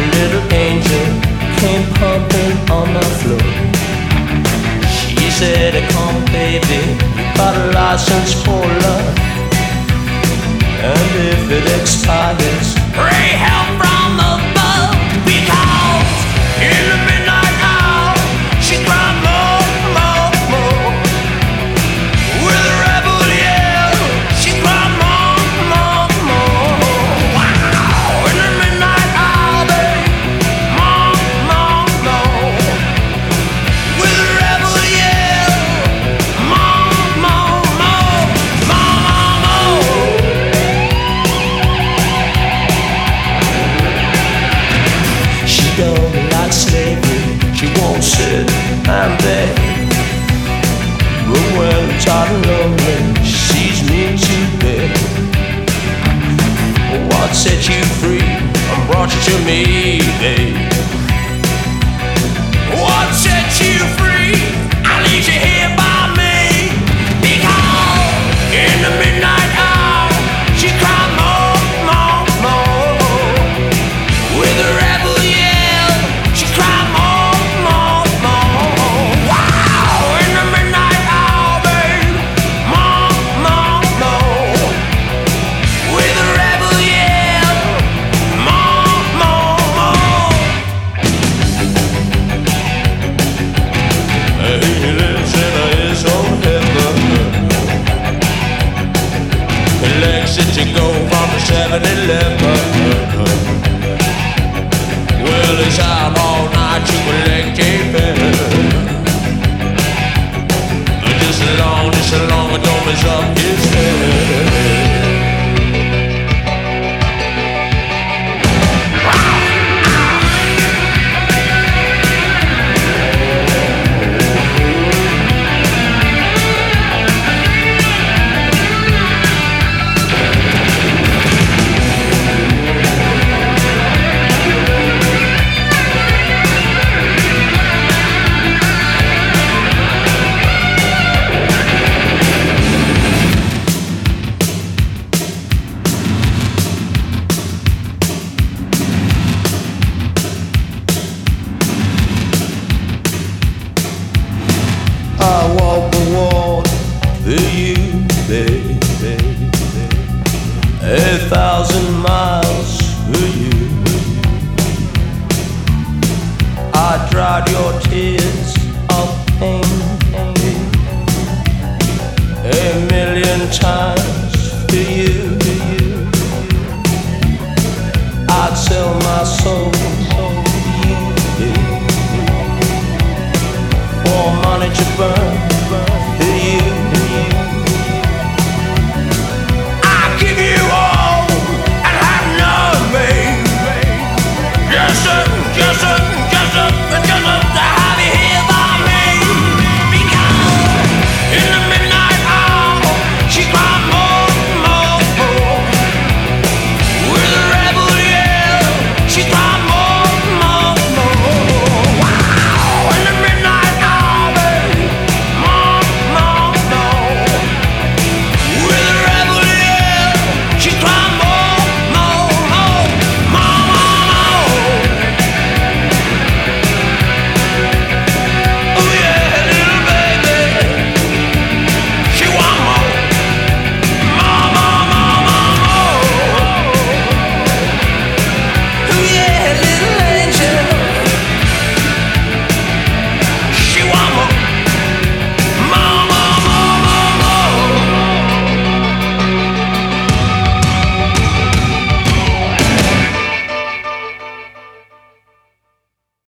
little angel came pumping on the floor. She said, come baby, you got a license for love, and if it expires, pray help from above. Because in the midnight hour, she cried more, more, more. With a rebel yell, she cried more, more, more. Wow! In the midnight hour, babe, more, more, more. With a rebel yell, more, more, more, more, more. She don't like slavery, she won't sit and beg. But when tired and lonely, she sees me to bed. What set you free and brought you to me, babe? What set you free? I leave you here by me. Because in the midnight hour, she cried more, more, more. With a rebel yell, she cried more, more, more. Wow! In the midnight hour, babe, more, more, more. With a rebel yell, more, more, more. He lives in his own heaven. He likes it to go from the 7-Eleven. Well, he's out all night to collect a pen. Just as long as don't mess up his head. I walk the wall for you, baby. 1,000 miles for you. I dried your tears of pain 1,000,000 times for you. I'd sell my soul for you, for money to burn for you. I give you all and have none, babe. Just a